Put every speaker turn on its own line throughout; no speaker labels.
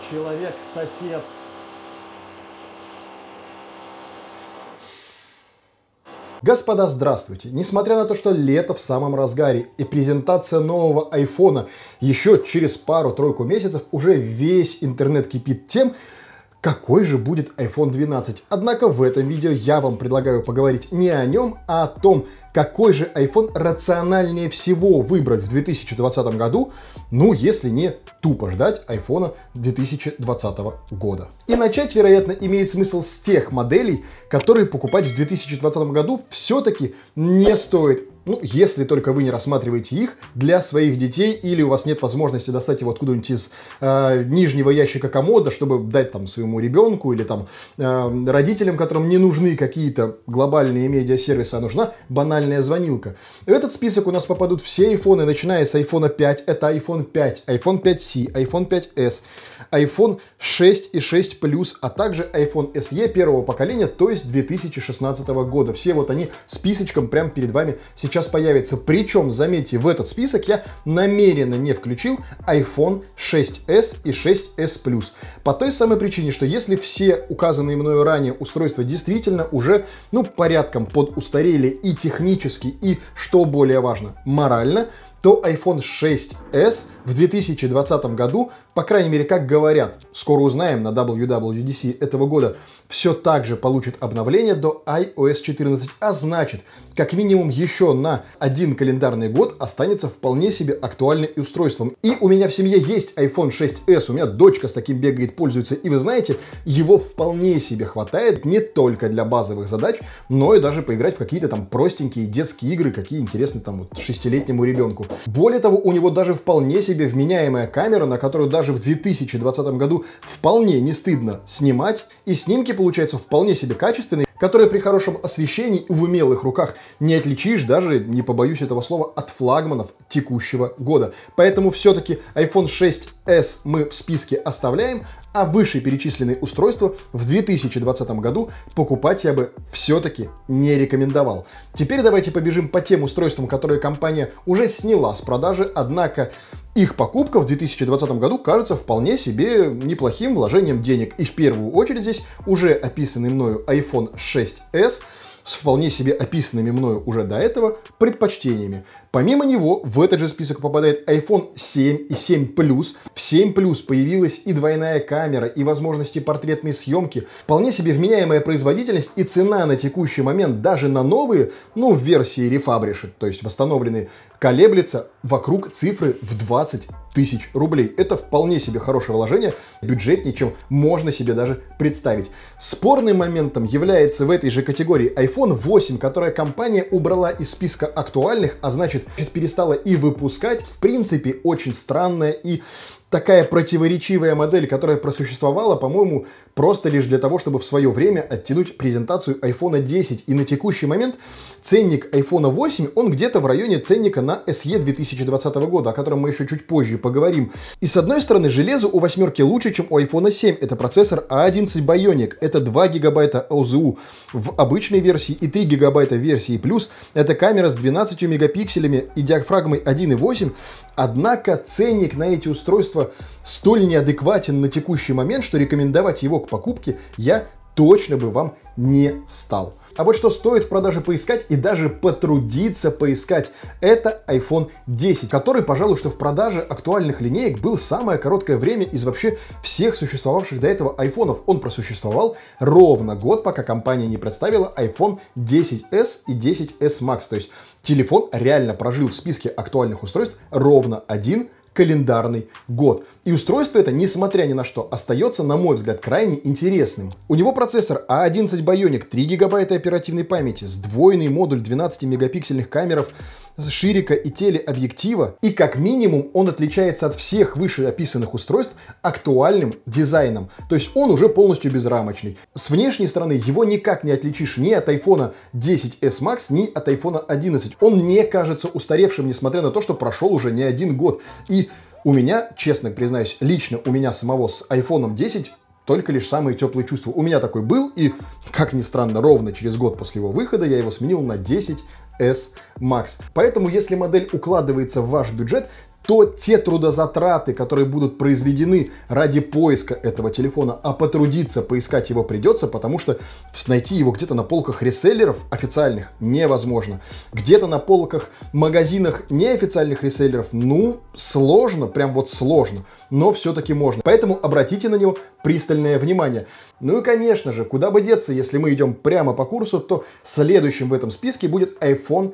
человек-сосед.
Господа, здравствуйте! Несмотря на то, что лето в самом разгаре и презентация нового айфона еще через пару-тройку месяцев, уже весь интернет кипит тем, какой же будет iPhone 12. Однако в этом видео я вам предлагаю поговорить не о нем, а о том, какой же iPhone рациональнее всего выбрать в 2020 году, ну, если не тупо ждать iPhone 2020 года. И начать, вероятно, имеет смысл с тех моделей, которые покупать в 2020 году все-таки не стоит. Ну, если только вы не рассматриваете их для своих детей, или у вас нет возможности достать его откуда-нибудь из нижнего ящика комода, чтобы дать там своему ребенку или там родителям, которым не нужны какие-то глобальные медиасервисы, а нужна банальная звонилка. В этот список у нас попадут все айфоны, начиная с iPhone 5, это iPhone 5, iPhone 5C, iPhone 5s, iPhone 6 и 6 Plus, а также iPhone SE первого поколения, то есть 2016 года. Все вот они списочком прямо перед вами сейчас появится. Причем, заметьте, в этот список я намеренно не включил iPhone 6s и 6s Plus. По той самой причине, что если все указанные мною ранее устройства действительно уже, ну, порядком подустарели и технически, и, что более важно, морально, то iPhone 6s в 2020 году, по крайней мере, как говорят, скоро узнаем на WWDC этого года, все так же получит обновление до iOS 14, а значит, как минимум еще на один календарный год останется вполне себе актуальным устройством. И у меня в семье есть iPhone 6s, у меня дочка с таким бегает, пользуется, и вы знаете, его вполне себе хватает не только для базовых задач, но и даже поиграть в какие-то там простенькие детские игры, какие интересны там вот 6-летнему ребенку. Более того, у него даже вполне себе вменяемая камера, на которую даже в 2020 году вполне не стыдно снимать, и снимки получаются вполне себе качественные, которые при хорошем освещении и в умелых руках не отличишь, даже, не побоюсь этого слова, от флагманов текущего года. Поэтому все-таки iPhone 6s мы в списке оставляем, а вышеперечисленные устройства в 2020 году покупать я бы все-таки не рекомендовал. Теперь давайте побежим по тем устройствам, которые компания уже сняла с продажи, однако их покупка в 2020 году кажется вполне себе неплохим вложением денег. И в первую очередь здесь уже описанный мною iPhone 6s с вполне себе описанными мною уже до этого предпочтениями. Помимо него в этот же список попадает iPhone 7 и 7 Plus. В 7 Plus появилась и двойная камера, и возможности портретной съемки. Вполне себе вменяемая производительность и цена на текущий момент даже на новые, ну, в версии Refurbished, то есть восстановленные, колеблется вокруг цифры в 20 тысяч рублей. Это вполне себе хорошее вложение, бюджетнее, чем можно себе даже представить. Спорным моментом является в этой же категории iPhone 8, которая компания убрала из списка актуальных, а значит перестала и выпускать. В принципе, очень странная и такая противоречивая модель, которая просуществовала, по-моему, просто лишь для того, чтобы в свое время оттянуть презентацию iPhone 10. И на текущий момент ценник iPhone 8, он где-то в районе ценника на SE 2020 года, о котором мы еще чуть позже поговорим. И с одной стороны, железо у восьмерки лучше, чем у iPhone 7. Это процессор A11 Bionic, это 2 гигабайта ОЗУ в обычной версии и 3 гигабайта в версии Plus. Это камера с 12 мегапикселями и диафрагмой 1.8. Однако ценник на эти устройства столь неадекватен на текущий момент, что рекомендовать его к покупке я точно бы вам не стал. А вот что стоит в продаже поискать и даже потрудиться поискать, это iPhone 10, который, пожалуй, что в продаже актуальных линеек был самое короткое время из вообще всех существовавших до этого айфонов. Он просуществовал ровно год, пока компания не представила iPhone 10s и 10s Max. То есть телефон реально прожил в списке актуальных устройств ровно один календарный год. И устройство это, несмотря ни на что, остается, на мой взгляд, крайне интересным. У него процессор A11 Bionic, 3 гигабайта оперативной памяти, сдвоенный модуль 12-мегапиксельных камеров, ширика и телеобъектива. И как минимум он отличается от всех вышеописанных устройств актуальным дизайном. То есть он уже полностью безрамочный. С внешней стороны его никак не отличишь ни от iPhone 10s Max, ни от iPhone 11. Он не кажется устаревшим, несмотря на то, что прошел уже не один год. И у меня, честно признаюсь, лично у меня самого с iPhone 10 только лишь самые теплые чувства. У меня такой был, и, как ни странно, ровно через год после его выхода я его сменил на 10s Max. Поэтому, если модель укладывается в ваш бюджет, то те трудозатраты, которые будут произведены ради поиска этого телефона, а потрудиться поискать его придется, потому что найти его где-то на полках реселлеров официальных невозможно. Где-то на полках магазинах неофициальных реселлеров, ну, сложно, прям вот сложно, но все-таки можно. Поэтому обратите на него пристальное внимание. Ну и, конечно же, куда бы деться, если мы идем прямо по курсу, то следующим в этом списке будет iPhone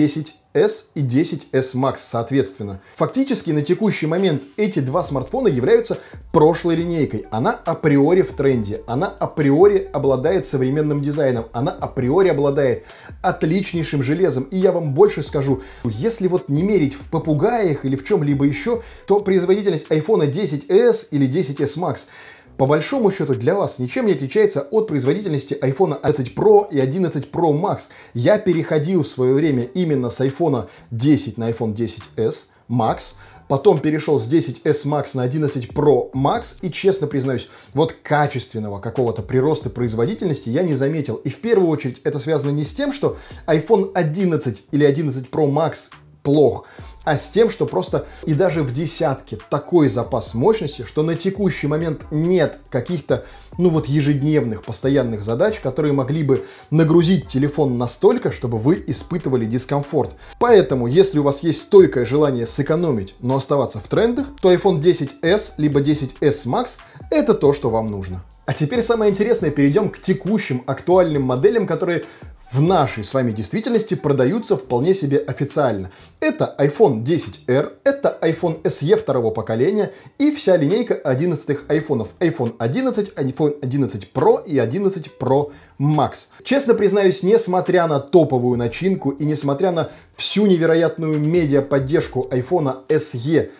10s и 10s Max, соответственно. Фактически, на текущий момент эти два смартфона являются прошлой линейкой. Она априори в тренде, она априори обладает современным дизайном, она априори обладает отличнейшим железом. И я вам больше скажу, если вот не мерить в попугаях или в чем-либо еще, то производительность iPhone 10s или 10s Max по большому счету для вас ничем не отличается от производительности iPhone 11 Pro и 11 Pro Max. Я переходил в свое время именно с iPhone 10 на iPhone 10s Max, потом перешел с 10s Max на 11 Pro Max, и честно признаюсь, вот качественного какого-то прироста производительности я не заметил. И в первую очередь это связано не с тем, что iPhone 11 или 11 Pro Max плох, а с тем, что просто и даже в десятке такой запас мощности, что на текущий момент нет каких-то, ну вот, ежедневных, постоянных задач, которые могли бы нагрузить телефон настолько, чтобы вы испытывали дискомфорт. Поэтому, если у вас есть стойкое желание сэкономить, но оставаться в трендах, то iPhone 10s либо 10s Max — это то, что вам нужно. А теперь самое интересное, перейдем к текущим актуальным моделям, которые в нашей с вами действительности продаются вполне себе официально. Это iPhone 10R, это iPhone SE второго поколения и вся линейка 11-х айфонов. iPhone 11, iPhone 11 Pro и 11 Pro Max. Честно признаюсь, несмотря на топовую начинку и несмотря на всю невероятную медиа-поддержку iPhone SE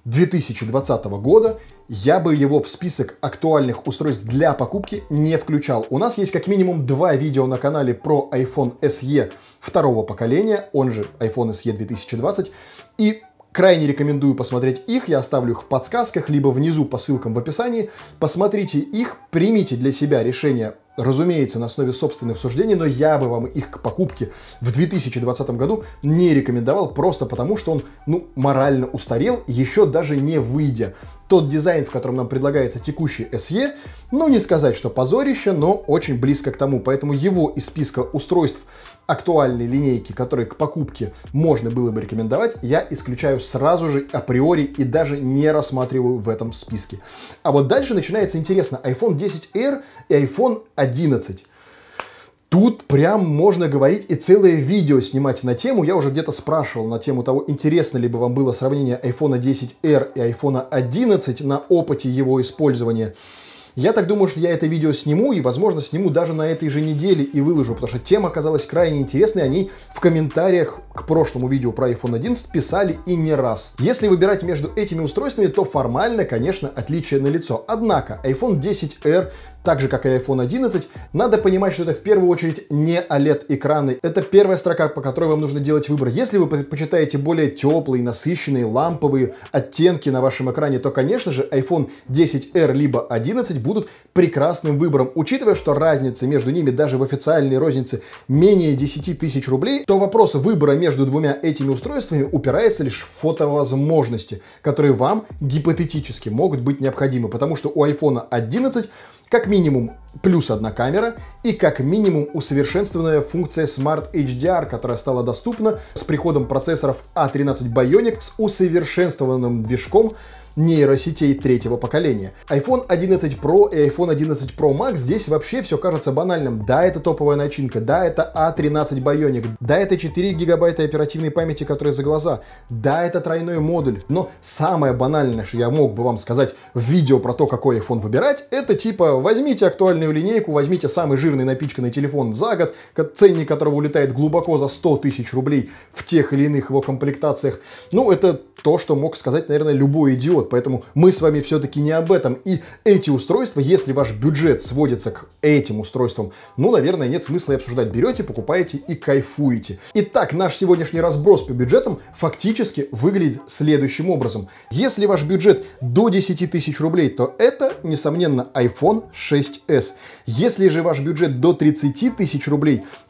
2020 года, я бы его в список актуальных устройств для покупки не включал. У нас есть как минимум два видео на канале про iPhone SE второго поколения, он же iPhone SE 2020, и крайне рекомендую посмотреть их, я оставлю их в подсказках, либо внизу по ссылкам в описании. Посмотрите их, примите для себя решение, разумеется, на основе собственных суждений, но я бы вам их к покупке в 2020 году не рекомендовал, просто потому что он, ну, морально устарел, еще даже не выйдя. Тот дизайн, в котором нам предлагается текущий SE, ну, не сказать, что позорище, но очень близко к тому. Поэтому его из списка устройств актуальной линейки, которые к покупке можно было бы рекомендовать, я исключаю сразу же априори и даже не рассматриваю в этом списке. А вот дальше начинается интересно. iPhone 10R и iPhone 11. Тут прям можно говорить и целое видео снимать на тему. Я уже где-то спрашивал на тему того, интересно ли бы вам было сравнение iPhone 10R и iPhone 11 на опыте его использования. Я так думаю, что я это видео сниму, и, возможно, сниму даже на этой же неделе и выложу, потому что тема оказалась крайне интересной, о ней в комментариях к прошлому видео про iPhone 11 писали и не раз. Если выбирать между этими устройствами, то формально, конечно, отличие налицо. Однако iPhone 10R, так же как и iPhone 11, надо понимать, что это в первую очередь не OLED-экраны. Это первая строка, по которой вам нужно делать выбор. Если вы предпочитаете более теплые, насыщенные, ламповые оттенки на вашем экране, то, конечно же, iPhone 10R либо 11 будут прекрасным выбором. Учитывая, что разница между ними даже в официальной рознице менее 10 тысяч рублей, то вопрос выбора между двумя этими устройствами упирается лишь в фотовозможности, которые вам гипотетически могут быть необходимы, потому что у iPhone 11 как минимум плюс одна камера и как минимум усовершенствованная функция Smart HDR, которая стала доступна с приходом процессоров A13 Bionic с усовершенствованным движком нейросетей третьего поколения. iPhone 11 Pro и iPhone 11 Pro Max здесь вообще все кажется банальным. Да, это топовая начинка, да, это A13 Bionic, да, это 4 гигабайта оперативной памяти, которые за глаза, да, это тройной модуль. Но самое банальное, что я мог бы вам сказать в видео про то, какой iPhone выбирать, это типа возьмите актуальную линейку, возьмите самый жирный напичканный телефон за год, ценник которого улетает глубоко за 100 тысяч рублей в тех или иных его комплектациях. Ну, это то, что мог сказать, наверное, любой идиот. Поэтому мы с вами все-таки не об этом. И эти устройства, если ваш бюджет сводится к этим устройствам, ну, наверное, нет смысла и обсуждать. Берете, покупаете и кайфуете. Итак, наш сегодняшний разброс по бюджетам фактически выглядит следующим образом. Если ваш бюджет до 10 тысяч рублей, то это, несомненно, iPhone 6s. Если же ваш бюджет до 30 тысяч рублей,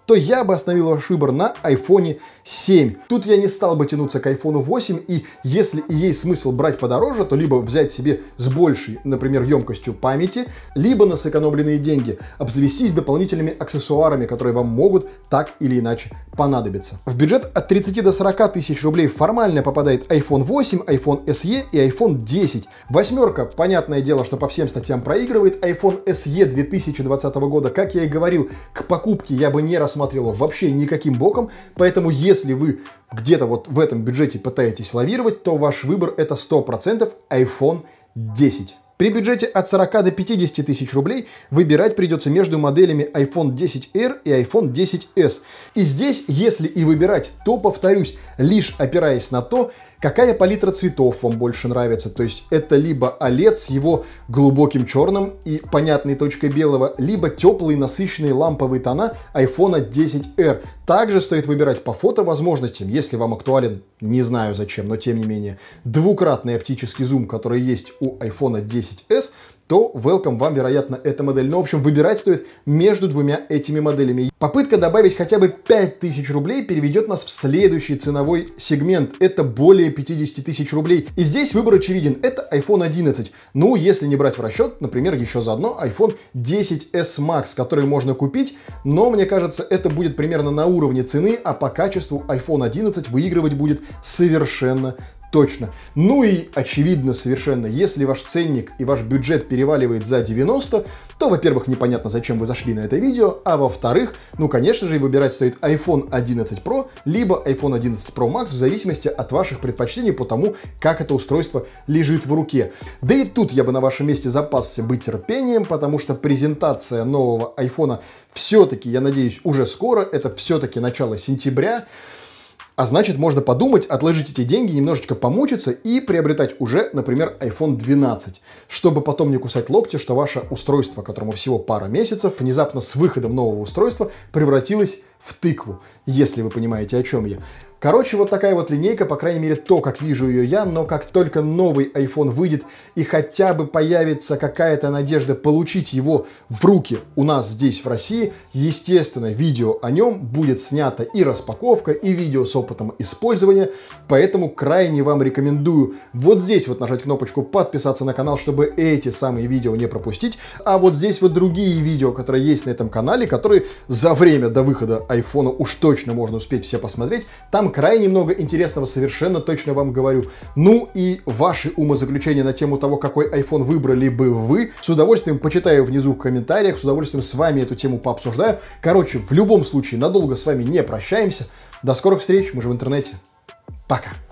то я бы остановил ваш выбор на iPhone 7. Тут я не стал бы тянуться к iPhone 8, и если и есть смысл брать подороже, то либо взять себе с большей, например, емкостью памяти, либо на сэкономленные деньги обзавестись дополнительными аксессуарами, которые вам могут так или иначе понадобиться. В бюджет от 30 до 40 тысяч рублей формально попадает iPhone 8, iPhone SE и iPhone 10. Восьмерка, понятное дело, что по всем статьям проигрывает. iPhone SE 2020 года, как я и говорил, к покупке я бы не рассматривал вообще никаким боком, поэтому если вы где-то вот в этом бюджете пытаетесь лавировать, то ваш выбор это 100% iPhone 10. При бюджете от 40 до 50 тысяч рублей выбирать придется между моделями iPhone 10R и iPhone 10s. И здесь, если и выбирать, то, повторюсь, лишь опираясь на то, какая палитра цветов вам больше нравится. То есть это либо OLED с его глубоким черным и понятной точкой белого, либо теплые насыщенные ламповые тона iPhone 10R. Также стоит выбирать по фотовозможностям, если вам актуален, не знаю зачем, но тем не менее, двукратный оптический зум, который есть у iPhone 10s, то welcome вам, вероятно, эта модель. Но, в общем, выбирать стоит между двумя этими моделями. Попытка добавить хотя бы 5000 рублей переведет нас в следующий ценовой сегмент. Это более 50 тысяч рублей. И здесь выбор очевиден. Это iPhone 11. Ну, если не брать в расчет, например, еще заодно iPhone 10s Max, который можно купить. Но, мне кажется, это будет примерно на уровне цены, а по качеству iPhone 11 выигрывать будет совершенно точно. Ну и очевидно совершенно, если ваш ценник и ваш бюджет переваливает за 90, то, во-первых, непонятно, зачем вы зашли на это видео, а во-вторых, ну, конечно же, выбирать стоит iPhone 11 Pro, либо iPhone 11 Pro Max, в зависимости от ваших предпочтений по тому, как это устройство лежит в руке. Да и тут я бы на вашем месте запасся бы терпением, потому что презентация нового iPhone все-таки, я надеюсь, уже скоро, это все-таки начало сентября. А значит, можно подумать, отложить эти деньги, немножечко помучиться и приобретать уже, например, iPhone 12, чтобы потом не кусать локти, что ваше устройство, которому всего пара месяцев, внезапно с выходом нового устройства превратилось в тыкву, если вы понимаете, о чем я. Короче, вот такая вот линейка, по крайней мере, то, как вижу ее я, но как только новый iPhone выйдет и хотя бы появится какая-то надежда получить его в руки у нас здесь, в России, естественно, видео о нем будет снято и распаковка, и видео с опытом использования, поэтому крайне вам рекомендую вот здесь вот нажать кнопочку подписаться на канал, чтобы эти самые видео не пропустить, а вот здесь вот другие видео, которые есть на этом канале, которые за время до выхода iPhone уж точно можно успеть все посмотреть, там крайне много интересного, совершенно точно вам говорю. Ну и ваши умозаключения на тему того, какой iPhone выбрали бы вы, с удовольствием почитаю внизу в комментариях, с удовольствием с вами эту тему пообсуждаю. Короче, в любом случае, надолго с вами не прощаемся. До скорых встреч, мы же в интернете. Пока.